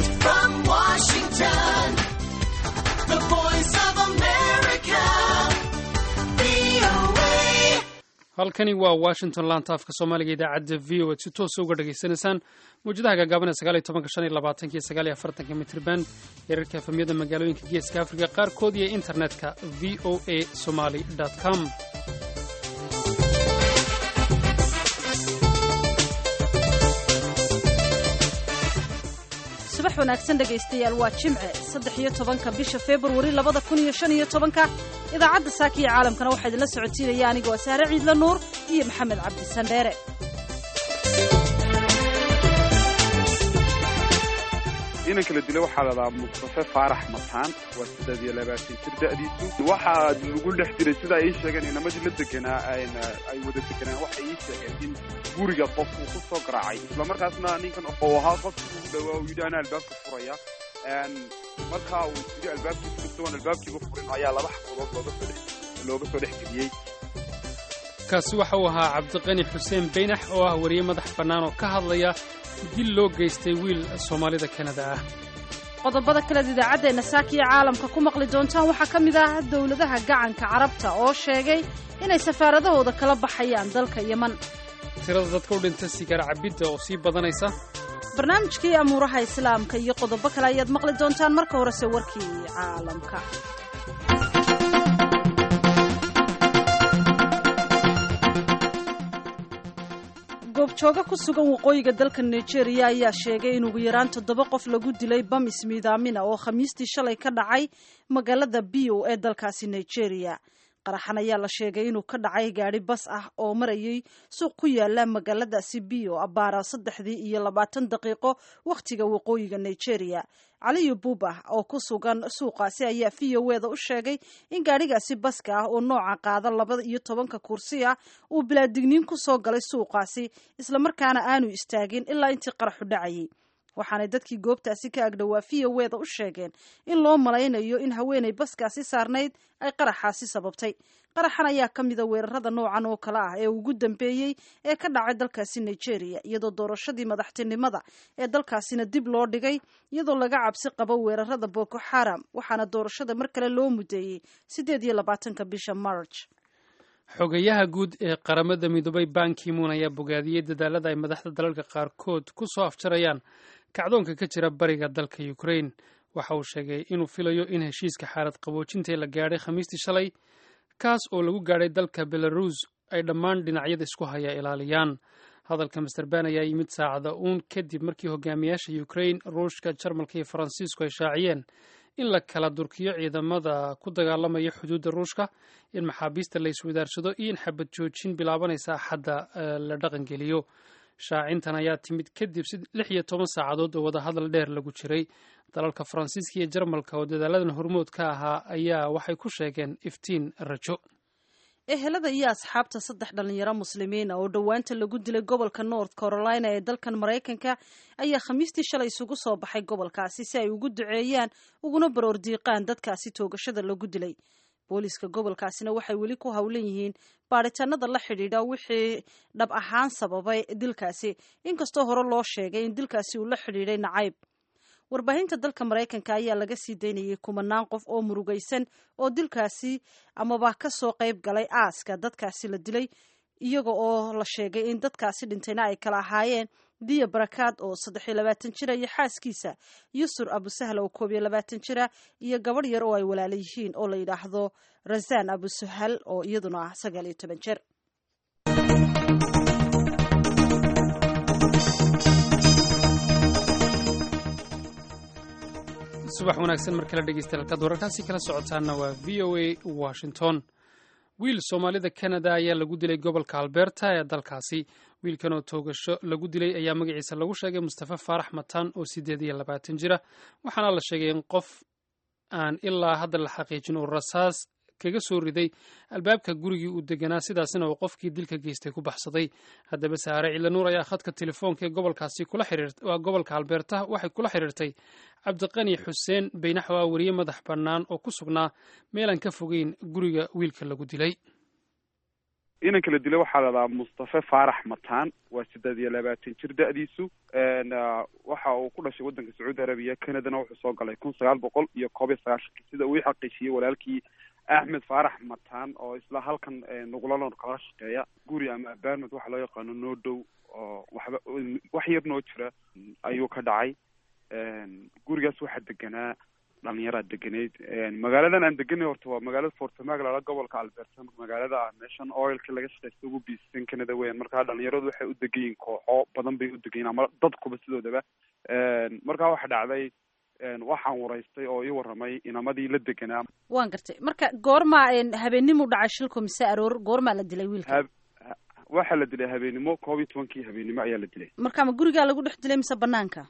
From Washington, the voice of America, VOA. halkani waa washington laanta afka soomaaliga idaacadda v o si toosa uga dhageysanaysaan mawjadaha gaagaaban ee 19 mitrban yararka efamyada magaalooyinka geeska afrika qaarkood iyo internetka voa somali.com. subax wanaagsan dhegaystayaal waa jimce 13 bisha February 2015 idaacadda saaka iyo caalamkana waxaa idinla socotiinaya anigoo Saare Ciidla Nuur iyo Maxamed Cabdi Sandheere. inanka la dilay waxaa la dhahaa Mustafa Faarax Mataan waa 23 jir da'diisu waxaa lagu dhex diray sida ay sheegeen inamadii la deganaa ay wada deganaan waxa ay sheegeen in guriga qof uu ku soo garaacay isla markaasna ninkan oo ahaa qof ugu dhawaa uu yidhi ana albaabka furaya markaa uu yidhi albaabkii furtay albaabkii furin ayaa laba xaquuqood looga soo dhex geliyay. kaasi waxa uu ahaa Cabdiqani Xuseen Beynax oo ah wariye madax bannaan oo ka hadlaya dil loo geystay wiil Soomaalida Kanada ah. qodobada kale idaacaddeena saaka iyo caalamka ku maqli doontaan waxaa ka mid ah dawladaha gacanka carabta oo sheegay inay safaaradahooda kala baxayaan dalka Yemen. tirada dadka u dhintay sigaar cabidda oo sii badanaysa. barnaamijkii amuuraha islaamka iyo qodobo kale ayaad maqli doontaan marka horese warkii caalamka. goobjooga ku sugan waqooyiga dalka Nigeria ayaa sheegay in ugu yaraan 7 qof lagu dilay bam ismiidaamina oo khamiistii shalay ka dhacay magaalada Bio ee dalkaasi Nigeria. qaraxan ayaa la sheegay inuu ka dhacay gaari bas ah oo marayay suuq ku yaala magaaladaasi Bio abaara 3:20 daqiiqo waqtiga waqooyiga Nigeria. Cali Buuba oo ku sugan suuqaasi ayaa VOA u sheegay in gaarigaasi baska ah oo nooca qaada 12 kursi ah uu bilaadigniin ku soo galay suuqaasi isla markaana aanu istaagin ilaa intii qaraxu dhacayay. waxaanay dadkii goobtaasi ka agdhawaa VOA u sheegeen in loo malaynayo in haweenay baskaasi saarnayd ay qaraxaasi sababtay. qaraxan ayaa ka mid ah weerarada noocan oo kale ah ee ugu dambeeyay ee ka dhacay dalkaasi Nigeria iyadoo doorashadii madaxtinimada ee dalkaasina dib loo dhigay iyadoo laga cabsi qabo weerarada Boko Haram waxaana doorashada mar kale loo mudeeyay 28 bisha March. xogayaha guud ee qaramada midoobay Ban Ki-moon ayaa bogaadiyay dadaalada ay madaxda dalalka qaarkood ku soo afjarayaan kacdoonka ka jira bariga dalka Ukraine. waxa uu sheegay inuu filayo in heshiiska xaalad qaboojinta la gaadhay khamiistii shalay kaas oo lagu gaadhay dalka Belarus ay dhammaan dhinacyada isku haya ilaaliyaan. hadalka Mr. Ban ayaa yimid saacada uun kadib markii hogaamiyaasha Ukraine, Ruushka, Jarmalka iyo Faransiisku ay shaaciyeen in la kala durkiyo ciidamada ku dagaalamaya xuduudda Ruushka, in maxaabiista la iswadaarsado iyo in xabad joojin bilaabanaysa Axadda la dhaqangeliyo. shaacintan ayaa timid kadib 16 saacadood oo wada hadal dheer lagu jiray. dalalka Faransiiska iyo Jarmalka oo dadaaladan hormood ka ahaa ayaa waxay ku sheegeen iftiin rajo. ehelada iyo asxaabta 3 dhalinyaro muslimiin oo dhawaanta lagu dilay gobolka North Carolina ee dalkan Mareykanka ayaa khamiistii shalay isugu soo baxay gobolkaasi si ay ugu duceeyaan uguna baroordiiqaan dadkaasi toogashada lagu dilay. booliska gobolkaasina waxay weli ku hawlan yihiin baaritaanada la xidhiidha wixii dhab ahaan sababay dilkaasi inkastoo hore loo sheegay in dilkaasi uu la xidhiidhay nacayb. warbaahinta dalka Mareykanka ayaa laga sii daynayay kumanaan qof oo murugaysan oo dilkaasi amaba ka soo qayb galay aaska dadkaasi la dilay iyaga oo la sheegay in dadkaasi dhintayna ay kala ahaayeen Diya Barakaad oo 23 jir iyo xaaskiisa Yusur Abu Sahla oo 22 jir iyo gabadh yar oo ay walaalo yihiin oo la yiraahdo Razan Abu Sahal oo iyaduna ah 19 jir. subax wanaagsan markala dhegeystayaal wararkaasi kala socotaana waa VOA Washington. wiil Soomaalida Kanada ayaa lagu dilay gobolka Alberta ee dalkaasi. wiilkan oo toogasho lagu dilay ayaa magaciisa lagu sheegay Mustafa Faarax Mataan oo 28 jira waxaana la sheegay in qof aan ilaa hadda la xaqiijin oo rasaas kaga soo riday albaabka gurigii uu deganaa sidaasina uu qofkii dilka geystay ku baxsaday. haddaba Saare Ciidla Nuur ayaa khadka telefoonka ee gobolkaasi kula xiriirtay waa gobolka Alberta waxay kula xiriirtay Cabdiqani Xuseen Beynax oo wariye madax bannaan oo ku sugnaa meel aan ka fogeyn guriga wiilka lagu dilay. inanka la dilay waxaa ladhahaa mustafe faarax mataan waa 28 jir da-diisu waxa uu ku dhashay waddanka sacuudi arabiya canadana wuxuu soo galay 1991 sida uu xaqiijiyey walaalkii axmed faarax mataan oo isla halkan nuqlaloon kala shaqeeya guri ama abaarmad waxa loo yaqaano noo dhow oo wax yar noo jira ayuu ka dhacay gurigaas waxaa deganaa dhalinyaraa deganeyd magaaladan aan deganay horta waa magaalada Fort Macleod gobolka Alberta magaalada meeshan oilka laga shaqeysto ugu biisan Canada weyn marka dhalinyaradu waxay u degayiin kooxo badan bay u degayiin ama dadkuba sidoodaba marka waxa dhacday waxaan waraystay oo ii waramay inamadii la deganaa waan gartay marka goorma habeenimo dhacay shilku mise aroor goorma la dilay wiilka waxa la dilay habeenimo 12 habeenimo ayaa la dilay marka ma guriga lagu dhex dilay mise banaanka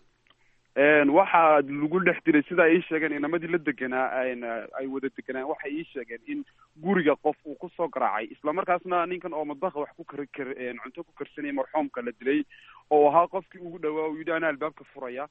waxaa lagu dhex dilay sida ay sheegeen inamadii la deganaa ay wada deganaan waxay ii sheegeen in guriga qof uu ku soo garaacay isla markaasna ninkan oo madbaqa wax ku cunto ku karsanay marxuumka la dilay oo ahaa qofkii ugu dhawaa uu yidhi ana albaabka furaya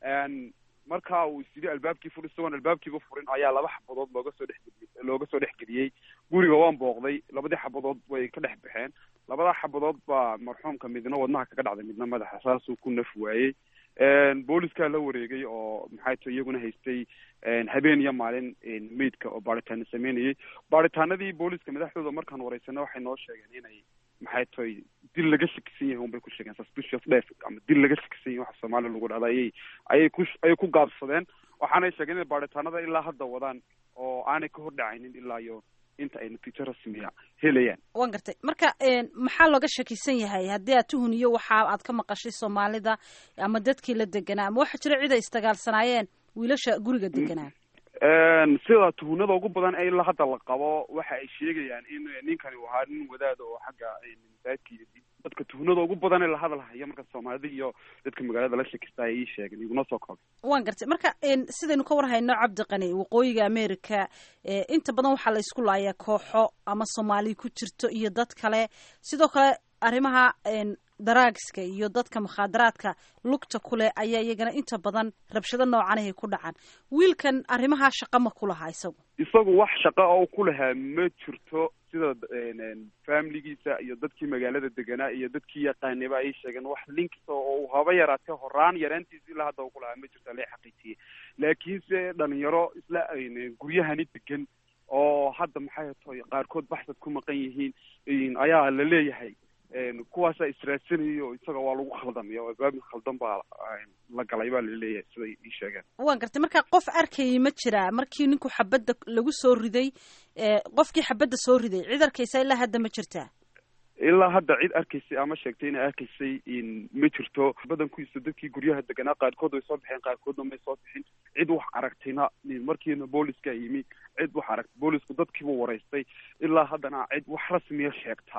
marka uu sidii albaabkii furay isagoon albaabkiiba furin ayaa 2 xabadood looga soo dhex geliyey guriga waan booqday 2 xabadood way ka dhex baxeen 2 xabadood baa marxuumka midna wadnaha kaga dhacday midna madaxa saasuu ku naf waayey booliska la wareegay oo maxay tahay iyaguna haystay habeen iyo maalin meedka oo baaritaan sameeyay baaritaanadii booliska madaxdooda markaan wareysanay waxay noo sheegeen inay maxay tahay dil laga shakisan yahay bay ku sheegeen suspicious death ama dil laga shakisan yahay waxa Soomaaliya lagu dhacday ayay ku gaabsadeen waxaanay sheegeen in baaritaanada ilaa hadda wadaan oo aanay ka hor dhacaynin ilaa iyo inta ay natiijo rasmiya helayaan waan gartay marka maxaa looga shakisan yahay haddii aad tuhuniyo waxa aad ka maqashay Soomaalida ama dadkii la deganaa ama waxa jira cid ay istagaalsanaayeen wiilasha guriga deganaa sida tuhunada ugu badan ay la hadda la qabo waxa ay sheegayaan in ninkani uu ahaa nin wadaad oo xagga misaajidka dadka tuhunada ugu badan ee la hadalhaya marka Soomaalida iyo dadka magaalada la shakistay ay sheegeen iguna soo koob waan gartay marka sidaynu ka war hayno Cabdi Qani waqooyiga America inta badan waxa la isku laayaa kooxo ama Soomaali ku jirto iyo dad kale sidoo kale arrimaha daragska iyo dadka mukhaadaraadka lugta kule ayaa iyagana inta badan rabshado noocan ah ku dhacaan wiilkan arrimaha shaqo ma ku lahaa isagu wax shaqo oo ku lahaa ma jirto sida familigiisa iyo dadkii magaalada deganaa iyo dadkii yaqaanaba ay sheegeen wax links oo haba yaraatay horaan yaraantiisii la hadda ku lahaa ma jirto la xaqiijiyay laakiinse dhalinyaro isla guryahani degan oo hadda maxay tahay qaarkood baxsad ku maqan yihiin ayaa la leeyahay kuwaasa israadsanayo isaga waa lagu khaldamay oo baab khaldan baa la galay baa la leeyahay sida ay sheegeen waan gartay marka qof arkay ma jira markii ninku xabadda lagu soo riday qofkii xabadda soo riday cid arkaysa ilaa hadda ma jirtaa ilaa hadda cid arkaysay ama sheegtay inay arkaysay in ma jirto badankiisa dadkii guryaha deganaa qaarkood way soo baxeen qaarkoodna may soo bixin cid wax aragtayna markiina booliska yimi cid wax aragtay boolisku dadkiiba wareystay ilaa haddana cid wax rasmiya sheegta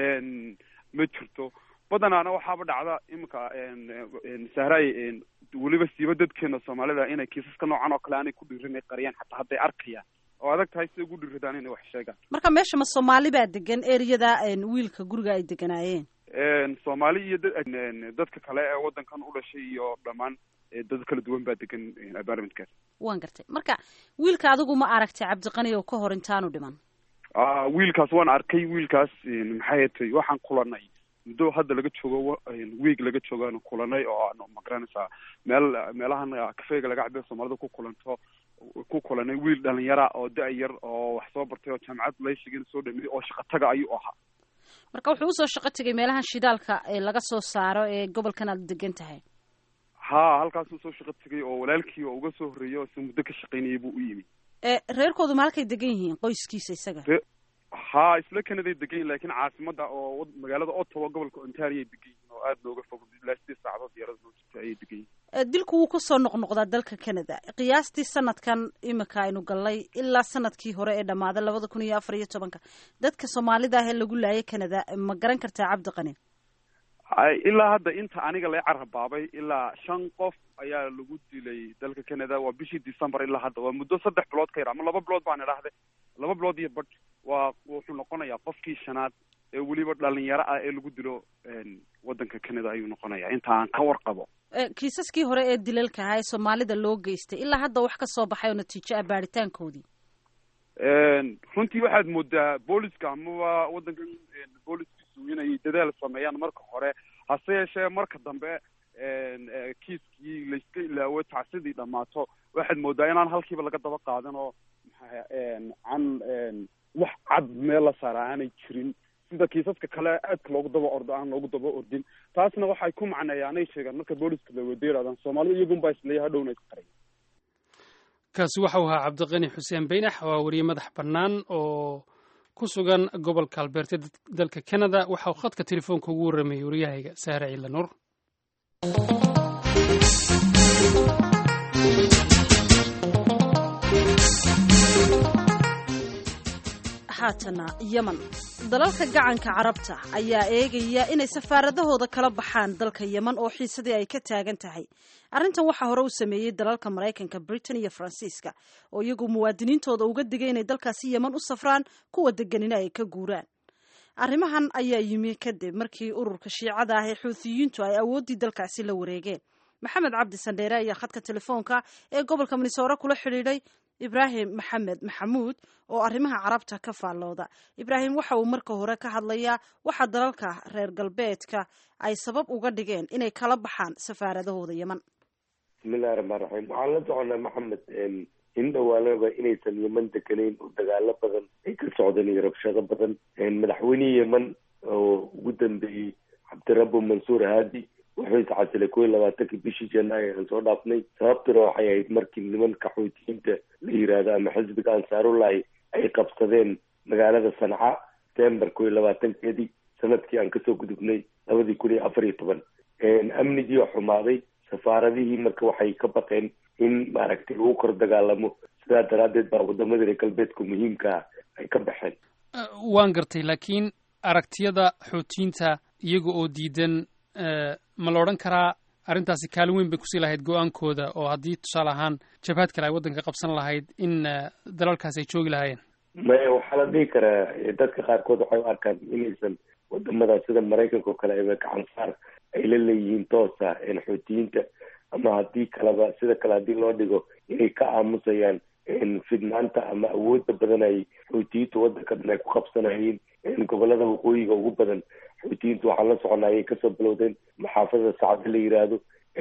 ma jirto badanaana waxaaba dhacda imika sahray weliba siiba dadkeena Soomaalida inay kiisaska noocan oo kale aanay ku dhiirin qariyaan xataa hadday arkayaan oo adag tahay si ugu dhiiradaan inay wax sheegaan marka meesha ma Soomaali baa degan ereyada wiilka guriga ay deganaayeen Soomaali iyo dadka kale ee wadankan u dhashay iyo dhamaan dad kala duwan baa degan apartmentkaas waan gartay marka wiilka adigu ma aragtay Cabdi Qani oo ka hor intaanu dhiman wiilkaas waan arkay wiilkaas maxay tahay waxaan kulanay muddo hadda laga joogo week laga joogaan kulanay oo aan magranaysa meelahan kafeega laga cabay Soomaalida ku kulanay wiil dhalinyara oo da-yar oo wax soo bartay oo jaamacad leyshigan soo dhamiyay oo shaqo taga ayuu ahaa marka wuxuu soo shaqo tagay meelahan shidaalka ee laga soo saaro ee gobolkan aad degan tahay halkaas uu soo shaqo tagay oo walaalkii oo uga soo horeeyay oo muddo ka shaqeynayay buu u yimi reerkoodu ma halkay degan yihiin qoyskiisa isaga isla Canada degan laakiin caasimada oo magaalada Ottawa gobolka Ontario degan oo aad looga fog ilaa 6 saacadood diyaarad loo ay degan dilku wuu ku soo noqnoqdaa dalka Canada qiyaastii sanadkan imika aynu galay ilaa sanadkii hore ee dhamaaday 2014 dadka Soomaalida ah ee lagu laayay Canada ma garan kartaa Cabdi Qani ilaa hadda inta aniga la carabaabay ilaa 5 qof ayaa lagu dilay dalka Canada waa bishii December ilaa hadda waa muddo 3 bilood ka yar ama 2 bilood baan idhaahday 2 bilood iyo badh waa wuxuu noqonayaa qofkii shanaad ee weliba dhalinyaro ah ee lagu dilo wadanka Canada ayuu noqonayaa inta aan ka warqabo kiisaskii hore ee dilalka ah ee Soomaalida loo geystay ilaa hadda wax ka soo baxay oo natiijo ah baaritaankoodii runtii waxaad moodaa booliska amaba waddankan booliskiisu inay dadaal sameeyaan marka hore, hase yeeshee marka dambe kiiskii layska ilaawo tacsidii dhammaato waxaad moodaa inaan halkiiba laga daba qaadan oo wax cad meel la saara aanay jirin, sida kiisaska kale aadka loogu daba ordo aan loogu daba ordin. taasna waxay ku macneeyaanay sheegaan marka booliska la weydiiraadaan soomaalida iyagunbaa isleeya hadhowna isqaray. kaasi waxa uu ahaa cabdiqani xuseen beynax, waa wariye madax bannaan oo ku sugan gobolka albeerta dalka canada. waxa uu khadka telefoonka ugu warramayay wariyahayga saare ciila nuur. haatana yeman, dalalka gacanka carabta ayaa eegaya inay safaaradahooda kala baxaan dalka yeman oo xiisadii ay ka taagan tahay. arrintan waxaa hore u sameeyey dalalka Maraykanka, Britain iyo Faransiiska oo iyagu muwaadiniintooda uga digay inay dalkaasi yeman u safraan, kuwa deganina ay ka guuraan. arrimahan ayaa yimi kadib markii ururka shiicada ah ee xuuthiyiintu ay awooddii dalkaasi la wareegeen. maxamed cabdi sandheere ayaa khadka telefoonka ee gobolka Minnesota kula xidhiidhay ibraahim maxamed maxamuud oo arrimaha carabta ka faallooda. ibraahim waxa uu marka hore ka hadlayaa waxa dalalka reer galbeedka ay sabab uga dhigeen inay kala baxaan safaaradahooda yeman. bismillahi raxmaan raxiim. waxaan la soconaa maxamed in dhawaalaba inaysan yeman deganayn oo dagaalo badan ay ka socdeen iyo rabshado badan. madaxweynihii yeman oo ugu dambeeyey cabdirabbu mansuur haadi wuxuu iscasilay 21 bishii janaayo aan soo dhaafnay. sababtuna waxay ahayd markii nimanka xuutiyiinta la yiraahdo ama xisbiga ansaarullahi ay qabsadeen magaalada sanca September 22 sanadkii aan kasoo gudubnay 2014. amnigii oo xumaaday, safaaradihii marka waxay ka baqeen in maaragtay lagu kor dagaalamo, sidaa daraaddeed baa wadamada reer galbeedka muhiimka ay ka baxeen. waan gartay, laakiin aragtiyada xuutiyiinta iyaga oo diidan ma la odhan karaa arrintaasi kaalin weyn bay kusii lahayd go-aankooda, oo haddii tusaale ahaan jabhad kale ay waddanka qabsan lahayd in dalalkaasi ay joogi lahaayeen? maya, waxaa la dhihi karaa dadka qaarkood waxay u arkaan inaysan wadamada sida Maraykanka oo kale ayba gacan saar ay la leeyihiin toosa xuutiyiinta, ama haddii kaleba sida kale haddii loo dhigo inay ka aamusayaan fidnaanta ama awoodda badan ay xuutiyiintu waddanka dhan ay ku qabsanayeen. gobolada waqooyiga ugu badan xuutiyiintu waxaan la soconaa ayay kasoo bilowdeen maxaafada sacada la yiraahdo,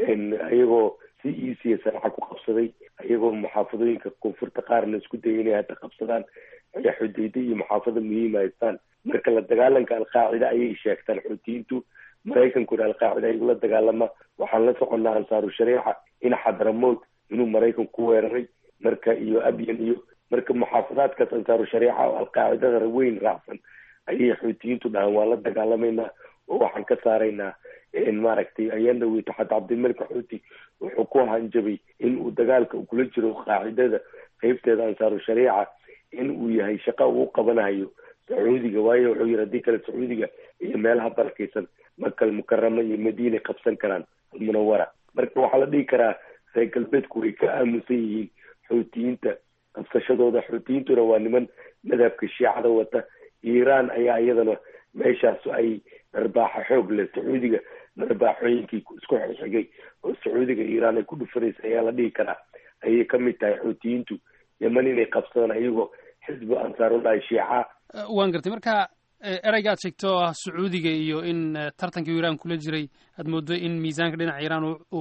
ayagoo si easy sanaca ku qabsaday, ayagoo maxaafadooyinka koonfurta qaarna isku dayay inay hadda qabsadaan, xudayda iyo maxaafada muhiima haystaan. marka la dagaalanka alqaacida ayay sheegtaan xuutiyiintu, Maraykankuna alqaacida ayuu la dagaalama. waxaan la soconaa ansaaru shariica in xadramood inuu Maraykanku ku weeraray, marka iyo abyan iyo marka maxaafadaadkaas ansaaru shariica oo alqaacidada weyn raacsan ayay xuutiyiintu dhahaan waa la dagaalamayna oo waxaan ka saaraynaa maaragtay ayaan dhaweyto xataa cabdilmalik xuuti wuxuu ku hanjabay in uu dagaalka kula jiro qaacidada qaybteeda ansaaru shariica in uu yahay shaqo uu qabanayo sacuudiga. waayo wuxuu yidhi haddii kale sacuudiga iyo meelaha barakaysan Makal Mukarrama iyo Madiina qabsan karaan almunawara. marka waxaa la dhihi karaa reer galbeedku way ka aamusan yihiin xuutiyiinta qabsashadooda. xuutiyiintuna waa niman madhabka shiicada wata. Iiraan ayaa iyadana meeshaas ay darbaaxa xoog leh sacuudiga darbaaxooyinkii isku xigay oo sacuudiga Iiraan ay ku dhufanaysa ayaa la dhihi karaa ayay ka mid tahay xuutiyiintu yeman inay qabsadaan ayagoo xisbi ansaarullahi shiica. waan gartay, marka ereyga aad sheegto oo ah sacuudiga iyo in tartankii Iiraan kula jiray aad moodo in miisaanka dhinaca Iiraan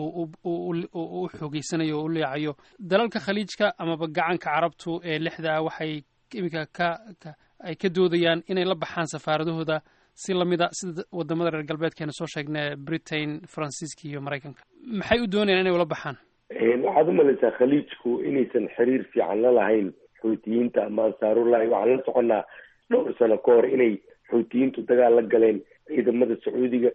uu xoogeysanayo oo u leecayo. dalalka khaliijka amaba gacanka carabtu ee lixda waxay imika ay ka doodayaan inay la baxaan safaaradahooda si lamida sida wadamada reer galbeedkeena soo sheegnay Britain, Faransiiska iyo Maraykanka. maxay u doonayaan inay ula baxaan? waxaad u malaysaa khaliijku inaysan xiriir fiican la lahayn xuutiyiinta ama ansaarullahi. waxaan la soconaa dhowr sano ka hor inay xuutiyiintu dagaal la galeen ciidamada sacuudiga.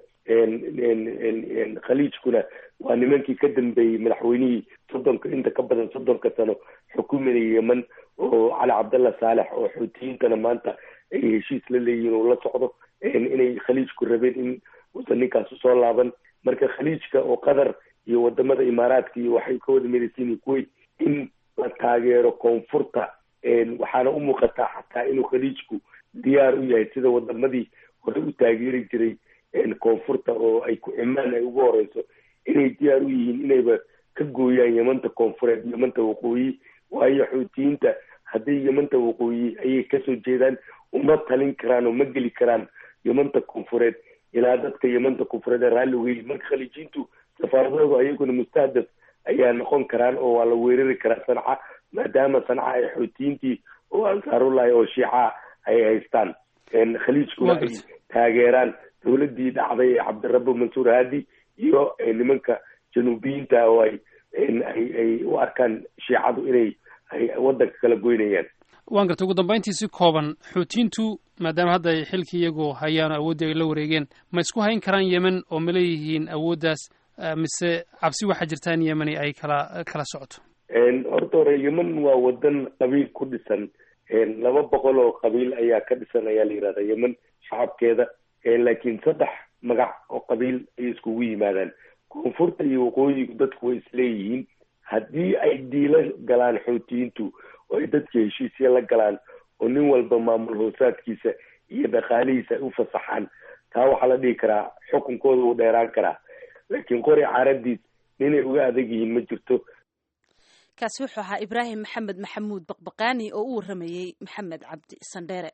khaliijkuna waa nimankii ka dambeeyey madaxweynihii inta ka badan 30 sano xukuuminaya yeman oo cali cabdalla saalex oo xuutiyiintana maanta ay heshiis la leeyihiin oo la socdo inay khaliijku rabeen in uusan ninkaas usoo laaban. marka khaliijka oo qatar iyo wadamada imaaraadka iyo waxay ka wada midaysan kuwait in la taageero koonfurta. waxaana u muuqataa xataa inuu khaliijku diyaar u yahay sida wadamadii hore u taageeri jiray koonfurta oo ay ku Cumaan ay ugu horeyso inay diyaar u yihiin inayba ka gooyaan yamanta koonfureed yamanta waqooyi. waayo xuutiyiinta haddii yamanta waqooyi ayay kasoo jeedaan uma talin karaan oo ma geli karaan yamanta koonfureed ilaa dadka yamanta koonfureed ee raalli uga yihin marka khaliijiintu safaaradoodu ayaguna mustahdaf ayaa noqon karaan oo waa la weerari karaa sanca maadaama sanca ay xuutiyiintii oo ansaarullahi oo shiica ay haystaan khaliijkuna ay taageeraan dawladii dhacday ee cabdirabbi mansuur haadi iyo nimanka januubiyiinta oo ay u arkaan shiicadu inay ay wadanka kala goynayaan. waan gartay ugu dambeyntii si kooban xuutiyiintu maadaama hadda ay xilkii iyagoo hayaan awoodda ay la wareegeen ma isku hayn karaan yemen oo ma leeyihiin awooddaas mise cabsi waxaa jirta in yemeni ay kala socoto? horta hore yemen waa wadan qabiil ku dhisan 200 oo qabiil ayaa ka dhisan ayaa la yihahdaa yemen shacabkeeda laakiin 3 magac oo qabiil ay iskugu yimaadaan koonfurta iyo waqooyigu dadku way isleeyihiin haddii ay diila galaan xuutiyiintu oo ay dadka heshiisya la galaan oo nin walba maamul hoosaadkiisa iyo dhaqaalihiisa ay u fasaxaan taa waxaa la dhihi karaa xukunkooda uu dheeraan karaa laakiin qori caradiis ninay uga adag yihiin ma jirto. kaasi wuxuu ahaa ibraahim maxamed maxamuud baqbaqaani oo u waramayey maxamed cabdi sandheere.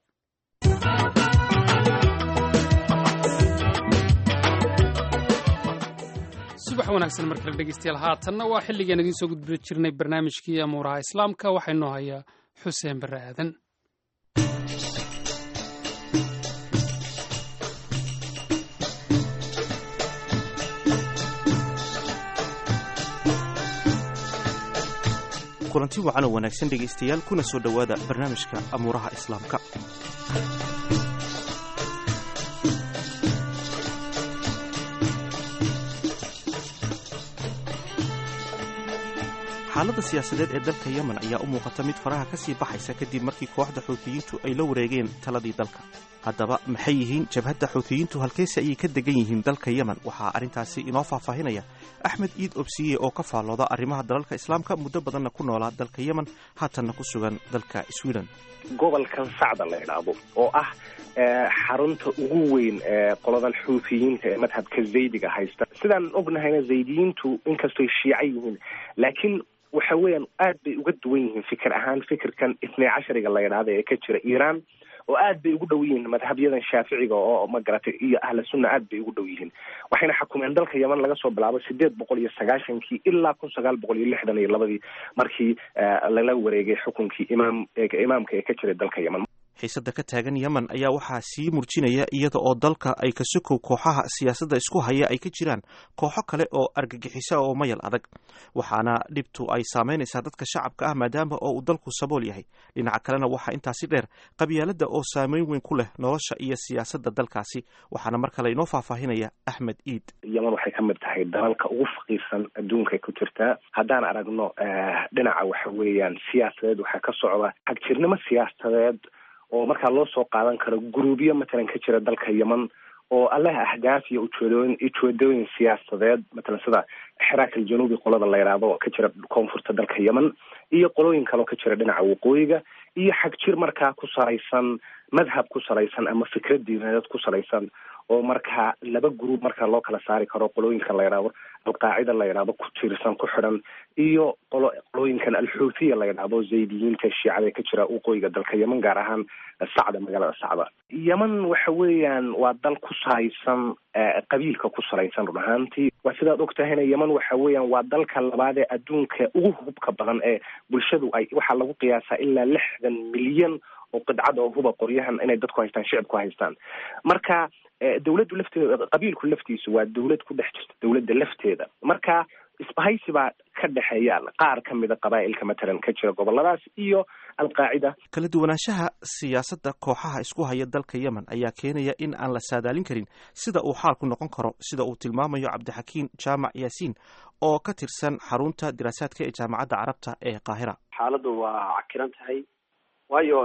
subax wanaagsan mar kale dhegeystayaal haatanna waa xilligaan idiin soo gudbin jirnay barnaamijkii amuuraha islaamka waxaa inoo hayaa xuseen barre aadan. kulanti wacan oo wanaagsan dhegaystayaal kuna soo dhowaada barnaamijka amuuraha islaamka. xaaladda siyaasadeed ee dalka yemen ayaa u muuqata mid faraha ka sii baxaysa kadib markii kooxda xuutiyiintu ay la wareegeen taladii dalka. haddaba maxay yihiin jabhadda xuutiyiintu halkayse ayay ka degan yihiin dalka yemen? waxaa arrintaasi inoo faahfaahinaya axmed iid obsiye oo ka faallooda arrimaha dalalka islaamka muddo badanna ku noolaa dalka yemen haatanna ku sugan dalka sweden. gobolkan sacda la idhaahdo oo ah xarunta ugu weyn ee qoladan xuutiyiinta ee madhabka zaydiga haysta. sidaan ognahayna zaydiyiintu inkastoy shiica yihiin laakiin waxa weeyaan aad bay uga duwan yihiin fikir ahaan fikirkan itnay cashariga la yidhaahdo ee ka jira iiraan oo aad bay ugu dhow yihiin madhabyadan shaaficiga oo magaratay iyo ahla sunna aad bay ugu dhow yihiin. waxayna xukumeen dalka yemen laga soo bilaabo 890 ilaa 1962 markii lala wareegay xukunkii imaamka ee ka jiray dalka yemen. xiisadda ka taagan yemen ayaa waxaa sii murjinaya iyada oo dalka ay ka sokow kooxaha siyaasadda isku haya ay ka jiraan kooxo kale oo argagixisa oo mayal adag, waxaana dhibtu ay saameynaysaa dadka shacabka ah maadaama oo uu dalku sabool yahay. dhinaca kalena waxaa intaasi dheer qabyaaladda oo saameyn weyn ku leh nolosha iyo siyaasadda dalkaasi, waxaana mar kale inoo faahfaahinaya axmed iid. yemen waxay ka mid tahay dalalka ugu faqiirsan adduunka ku jirtaa. haddaan aragno dhinaca waxa weeyaan siyaasadeed waxaa ka socda xagjirnimo siyaasadeed oo markaa loo soo qaadan karo guruubyo matalan ka jira dalka yemen oo allaha ahdaaf iyo ujeedooyin siyaasadeed matalan sida xiraak aljanuubi qolada la yidhaahdo oo ka jira koonfurta dalka yemen iyo qolooyin kale oo ka jira dhinaca waqooyiga iyo xagjir markaa ku salaysan madhab ku salaysan ama fikrad diineed ku salaysan oo markaa laba gruub markaa loo kala saari karo qolooyinka la yidhaahdo alqaacida la yidhaahdo ku tiirsan ku xidhan iyo qolooyinkan alxuutiya la yidhaahdo zaydiyiinta shiicada ka jira waqooyiga dalka yemen gaar ahaan sacda magaalada sacda. yemen waxa weeyaan waa dal ku salaysan qabiilka ku salaysan run ahaantii. waa sidaad ogtahayna yemen waxa weeyaan waa dalka labaad ee adduunka ugu hubka badan ee bulshadu ay waxaa lagu qiyaasaa ilaa 60 milyan oo qidcad oo huba qoryahan inay dadku haystaan shicibku haystaan. marka dawladdu lafteeda qabiilku laftiisu waa dawlad ku dhex jirta dawladda lafteeda. marka isbahaysi baa ka dhexeeya qaar ka mida qabaa'ilka matalan ka jira goboladaas iyo alqaacida. kala duwanaanshaha siyaasadda kooxaha isku haya dalka yemen ayaa keenaya in aan la saadaalin karin sida uu xaalku noqon karo, sida uu tilmaamayo cabdixakiin jaamac yaasiin oo ka tirsan xarunta diraasaadka ee jaamacadda carabta ee qaahira. xaaladdu waa cakiran tahay waayo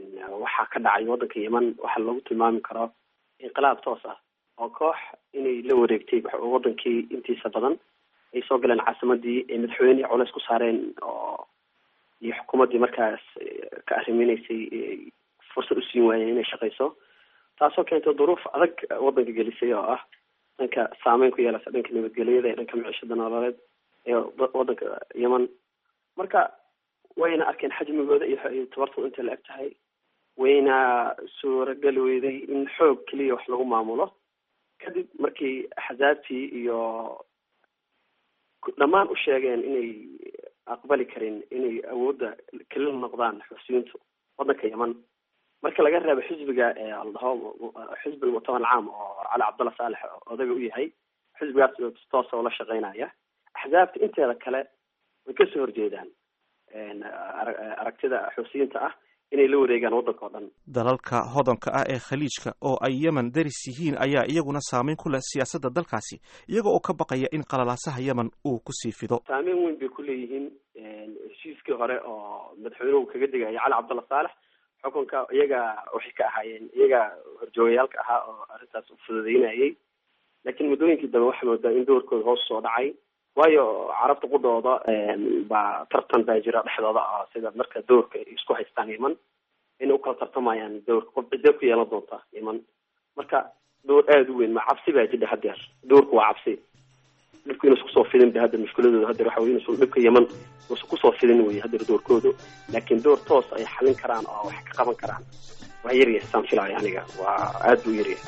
waxaa ka dhacay waddanka yemen waxaa lagu tilmaami karo inqilaab toos ah oo koox inay la wareegtay wadankii intiisa badan ay soo galeen caasimadii ay madaxweynihii culays ku saareen oo iyo xukuumaddii markaas ka arriminaysay fursad u siin waayeen inay shaqayso, taasoo keentay duruuf adag waddanka gelisay oo ah dhanka saameyn ku yeelasa dhanka nabadgelyada ee dhanka micishada nololeed ee waddanka yemen. marka wayna arkeen xajmigooda iyo tabartooda intay la eg tahay, wayna suuragali weyday in xoog keliya wax lagu maamulo. kadib markii axzaabtii iyo dhammaan u sheegeen inay aqbali karin inay awoodda keli noqdaan xusiyiintu waddanka yeman, marka laga reebo xisbiga la dhaho xisbi almuctamar alcaam oo cali cabdalla saalex odaga u yahay, xisbigaas toosa oo la shaqeynaya. axzaabta inteeda kale way kasoo horjeedaan aragtida xusiyiinta ah inay la wareegaan waddanka oo dhan. dalalka hodanka ah ee khaliijka oo ay yemen daris yihiin ayaa iyaguna saameyn ku leh siyaasadda dalkaasi, iyaga oo ka baqaya in qalalaasaha yemen uu kusii fido. saameyn weyn bay ku leeyihiin heshiiskii hore oo madaxweynuhu kaga digaya cali cabdalla saalex xukunka. iyaga waxay ka ahaayeen iyaga horjoogayaalka ahaa oo arrintaas u fududeynayay, laakiin muddooyinkii dambe waxaa moodaa in doorkooda hoos soo dhacay, waayo carabta qudooda baa tartan baa jira dhexdooda ah, sida marka doorka isku haystaan yeman inay u kala tartamayaan doorka qof cidee ku yeelan doonta yeman. marka door aada u weyn ma cabsi baa jidha hadeer, doorku waa cabsi. dhibku inuusan kusoo fidin ba hadda mushkiladooda hadeer waxa wey inuusan dhibka yeman inuusan kusoo fidin wey hadeer doorkoodu, laakiin door toos ay xalin karaan oo wax ka qaban karaan waa yaryahay saan filaayo aniga, waa aada buu yaryahay.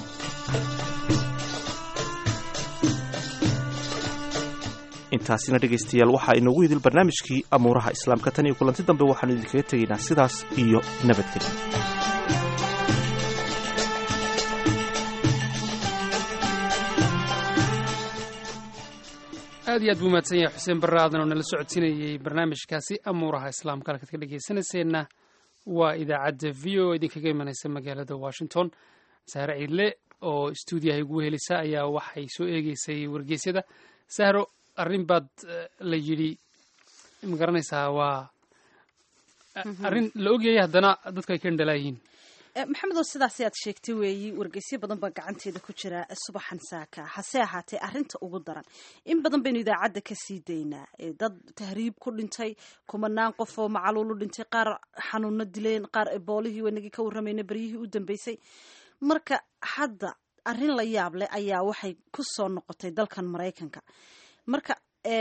intaasina dhegaystayaal waxaa inoogu idil barnaamijkii amuuraha islaamka. tan iyo kulanti dambe waxaanu idinkaga tegaynaa sidaas iyo nabadgelyo. aad iyo aad buu mahadsan yahay xuseen barre aadan oo nala socodsiinayey barnaamijkaasi amuuraha islaamka. halkaad ka dhegaysanayseena waa idaacadda v o idinkaga imanaysa magaalada washington. sahre ciidle oo stuudiyaha igu helisa ayaa waxay soo eegeysay wargeysyada. sahro, arrin baad la yidhi ma garanaysaa, waa arrin la ogyahay haddana dadku ay ka indhalaayihiin. maxamed oo sidaasi aad sheegtay weeyi, wargeysyo badan baa gacanteeda ku jira subaxan saaka. hase ahaatee arrinta ugu daran in badan baynu idaacadda ka sii daynaa, dad tahriib ku dhintay, kumanaan qof oo macaluulu dhintay, qaar xanuuno dileen, qaar eboolihii wanagii ka warramayna beryihii u dambeysay. marka hadda arrin la yaab leh ayaa waxay ku soo noqotay dalkan Maraykanka. marka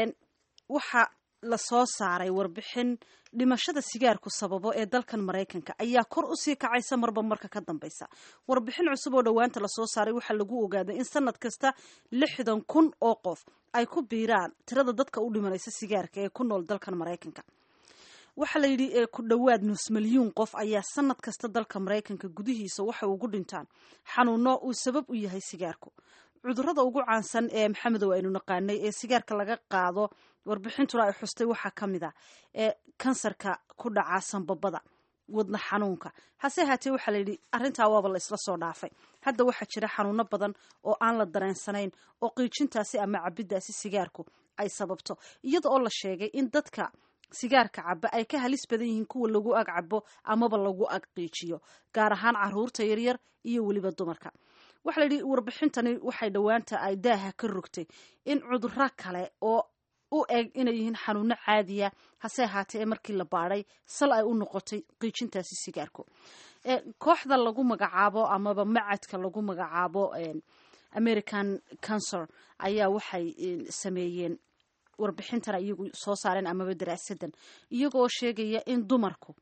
waxa la soo saaray warbixin dhimashada sigaarku sababo ee dalkan Maraykanka ayaa kor u sii kacaysa marba marka ka dambaysa. warbixin cusub oo dhawaanta la soo saaray waxa lagu ogaaday in sanad kasta 60,000 oo qof ay ku biiraan tirada dadka u dhimanaysa sigaarka ee ku nool dalkan Maraykanka. waxa la yidhi ku dhawaad nus milyuun qof ayaa sanad kasta dalka Maraykanka gudihiisa waxa ugu dhintaan xanuuno uu sabab u yahay sigaarku. cudurrada ugu caansan ee maxamed oo aynu naqaanay ee sigaarka laga qaado warbixintuna ay xustay waxaa ka mid ah kansarka ku dhaca sanbabada, wadna xanuunka. hase ahaatee waxaa la yidhi arrintaa waaba la isla soo dhaafay. hadda waxaa jira xanuuno badan oo aan la dareensanayn oo qiijintaasi ama cabiddaasi sigaarku ay sababto, iyada oo la sheegay in dadka sigaarka caba ay ka halis badan yihiin kuwa lagu ag cabo amaba lagu ag qiijiyo, gaar ahaan caruurta yaryar iyo weliba dumarka. waxaa la yidhi warbixintani waxay dhowaanta ay daaha ka rogtay in cudurro kale oo u eg inay yihiin xanuuno caadiya, hase ahaatee markii la baadhay sal ay u noqotay qiijintaasi sigaarku. kooxda lagu magacaabo amaba macadka lagu magacaabo American Cancer ayaa waxay sameeyeen warbixintana iyagu soo saareen amaba daraasadan, iyagoo sheegaya in dumarku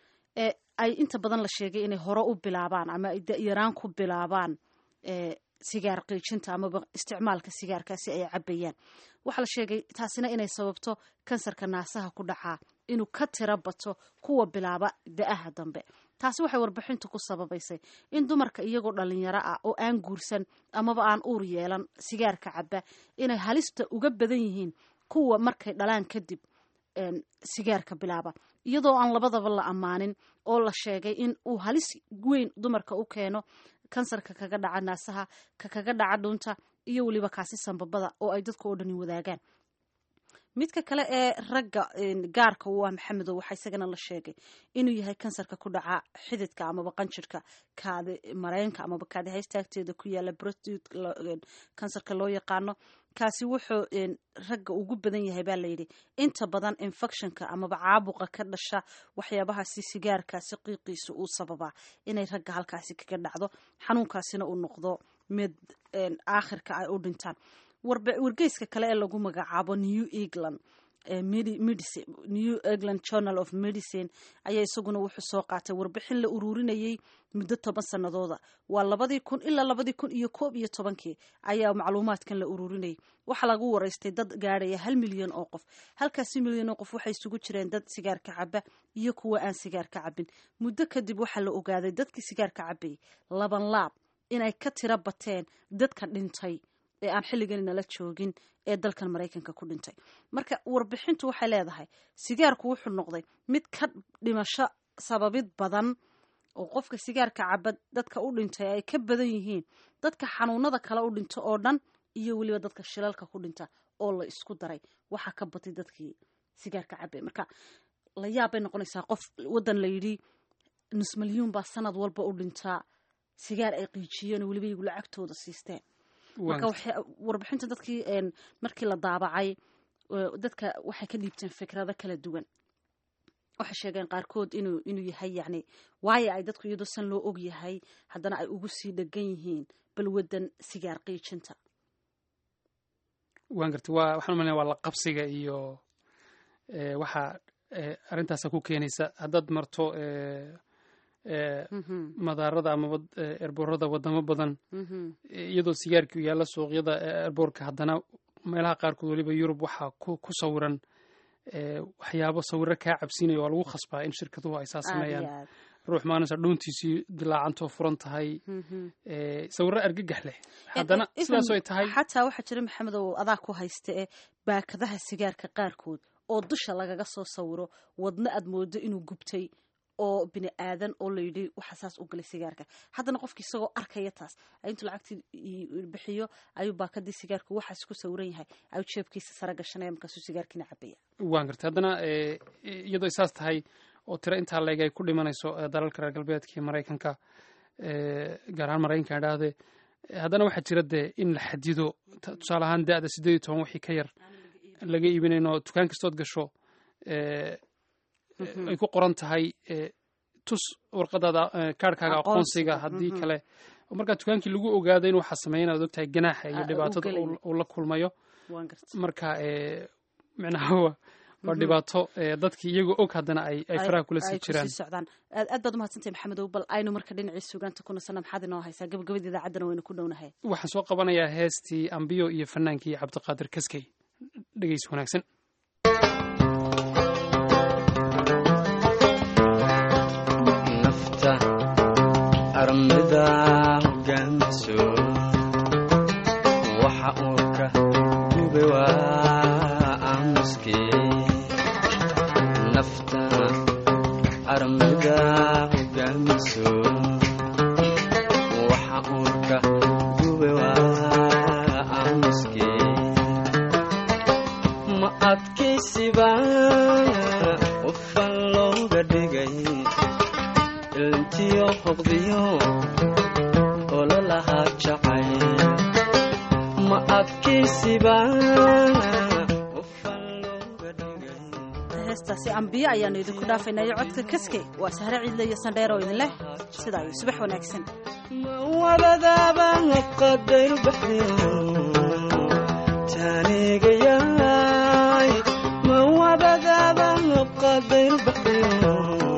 ay inta badan la sheegay inay hore u bilaabaan ama ay yaraan ku bilaabaan sigaar qiijinta amaba isticmaalka sigaarkaasi ay cabayaan. waxaa la sheegay taasina inay sababto kansarka naasaha ku dhacaa inuu ka tiro bato kuwa bilaaba da'aha dambe. taasi waxay warbixintu ku sababaysay in dumarka iyagoo dhalinyaro ah oo aan guursan amaba aan uur yeelan sigaarka caba inay halista uga badan yihiin kuwa markay dhalaan kadib sigaarka bilaaba, iyadoo aan labadaba la ammaanin oo la sheegay in uu halis weyn dumarka u keeno kansarka kaga dhaca naasaha, kaga dhaca dhunta iyo weliba kaasi sanbabada oo ay dadku oo dhani wadaagaan. midka kale ee ragga gaarka u ah maxamedow waxaa isagana la sheegay inuu yahay kansarka ku dhaca xididka amaba qanjirka kaadi mareenka amaba kaadi haysta agteeda ku yaala prostate kansarka loo yaqaano. kaasi wuxuu ragga ugu badan yahay baa layidhi inta badan infectionka amaba caabuqa ka dhasha waxyaabahaasi sigaarkaasi qiiqiisa uu sababaa inay ragga halkaasi kaga dhacdo, xanuunkaasina uu noqdo mid aakhirka ay u dhintaan. wargeyska kale ee lagu magacaabo New England New England Journal of Medicine ayaa isaguna wuxuu soo qaatay warbixin la ururinayay muddo 10 sanadooda waa 2000 ilaa 2011 ayaa macluumaadkan la ururinayay waxa lagu wareystay dad gaaraya 1 milyan oo qof halkaasi milyan oo qof waxay isugu jireen dad sigaarka caba iyo kuwa aan sigaarka cabin muddo kadib waxa la ogaaday dadkii sigaarka cabay laban laab inay ka tira bateen dadka dhintay ee aan xilligan nala joogin ee dalkan Mareykanka ku dhintay marka warbixintu waxay leedahay sigaarku wuxuu noqday mid ka dhimasho sababid badan oo qofka sigaarka cabad dadka u dhintay ay ka badan yihiin dadka xanuunada kale u dhinto oo dhan iyo waliba dadka shilalka ku dhinta oo la isku daray waxa ka batay dadkii sigaarka cabay marka la yaab ay noqonaysaa qof wadan la yiri nus milyan baa sanad walba u dhinta sigaar ay qiijiyeen waliba iyagu lacagtooda siisteen marka warbixinta dadkii markii la daabacay dadka waxay ka dhiibteen fikrado kala duwan waxay sheegeen qaarkood inuu yahay yani waayo ay dadku iyadoo san loo og yahay haddana ay ugu sii dhagan yihiin bal wadan sigaar qiijinta waan gartay waxaan umaleynaya waa la qabsiga iyo waxa arrintaasa ku keenaysa haddaad marto madaarada ama erboorada wadamo badan iyadoo sigaarkii u yaalla suuqyada erboorka haddana meelaha qaarkood waliba Yurub waxaa ku sawiran waxyaabo sawirro kaa cabsiinaya waa lagu khasbaa in shirkaduhu ay saa sameeyaan ruux maalinsa dhuuntiisii dilaacantoo furan tahay sawirro argagax leh haddana sidaasoo ay tahay xataa waxaa jira maxamed oo adaa ku haysta ee baakadaha sigaarka qaarkood oo dusha lagaga soo sawiro wadna aad moodo inuu gubtay oo bini aadan oo la yidhi waxa saas u galay sigaarka haddana qofkii isagoo arkaya taas intuu lacagtii bixiyo ayuu baakadii sigaarka waxaas ku sawiran yahay ayuu jeebkiisa sare gashanaya markaasuu sigaarkiina cabaya waan gartay haddana iyadoo saas tahay oo tiro intaa leeg ay ku dhimanayso dalalka reer galbeedka iyo Mareykanka gaar ahaan Mareykanka idhaahde haddana waxaa jira dee in la xadido tusaale ahaan da'da 18 wixii ka yar laga iibinayno dukaan kastood gasho ay ku qoran tahay tus warqadaada kaarkaaga aqoonsiga haddii kale markaa dukaankii lagu ogaado in waxa sameeyana aad ogtahay ganaaxa iyo dhibaatada uu la kulmayo marka macnaha waa dhibaato dadkii iyagoo og haddana ay faraha kula sii jiraan aad baad umahadsantahay maxamedow bal aynu marka dhinacii suugaanta ku nasana maxaad inoo haysaa gabagabada idaacaddana waynu ku dhownahay waxaan soo qabanayaa heestii ambiyo iyo fanaankii cabdiqaadir kaskey dhegeysi wanaagsan armida hogaamiso waxa uu ka gubay waa aamuskii nafta armida hogaamiso waxa uu ka gubay waa aamuskii ma adkaysiba qofan looga dhigay intiyo hoqdiyo oo lahaa jacay ma adkaysiba qofan looga dhigay heestaasi ambiyo ayaanu idinku dhaafaynaya codka kaskey waa sahre ciidle iyo sandheero idin leh sidaa iyo subax wanaagsan ma wadadaaba qadayr baxdiyo taanigayaay ma wadadaaba qadayr baxdiyo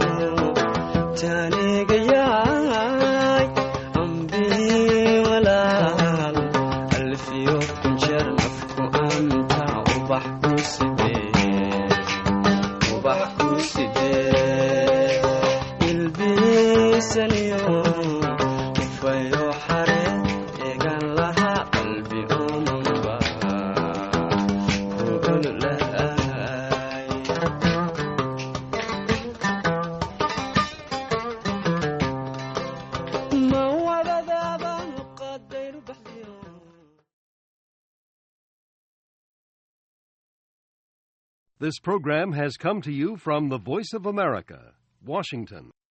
taanigayaay ambii walaal alfiyo kunjeer nafku anta ubax ku sidee ilbiisaniyo ufayo xare eegan lahaa qalbi omanba kuululahay This program has come to you from the Voice of America, Washington.